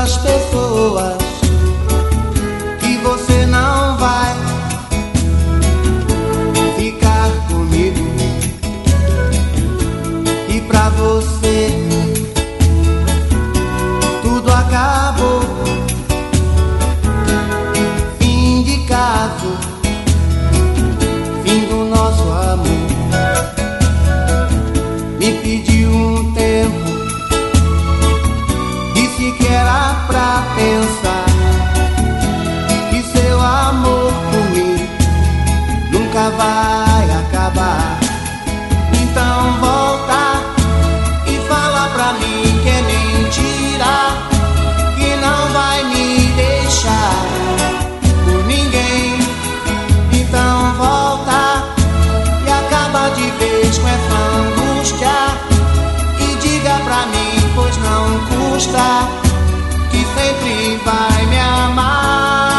outras pessoas que você não vai ficar comigo. E pra você tudo acabou. Fim de caso, fim do nosso amor. Me pediu um tempo, disse que era pra pensar, que seu amor por mim nunca vai acabar. Então volta e fala pra mim que é mentira, que não vai me deixar por ninguém. Então volta e acaba de vez com essa angústia e diga pra mim, pois não custa, que sempre vai me amar.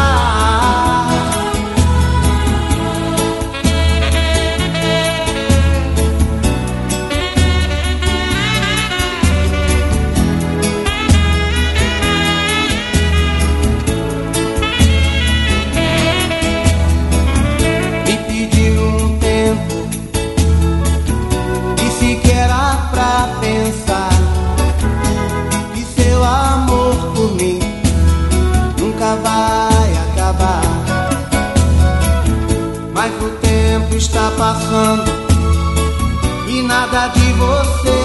Me pediu um tempo, disse que era pra pensar, que seu amor por mim nunca vai acabar. Mas o tempo está passando e nada de você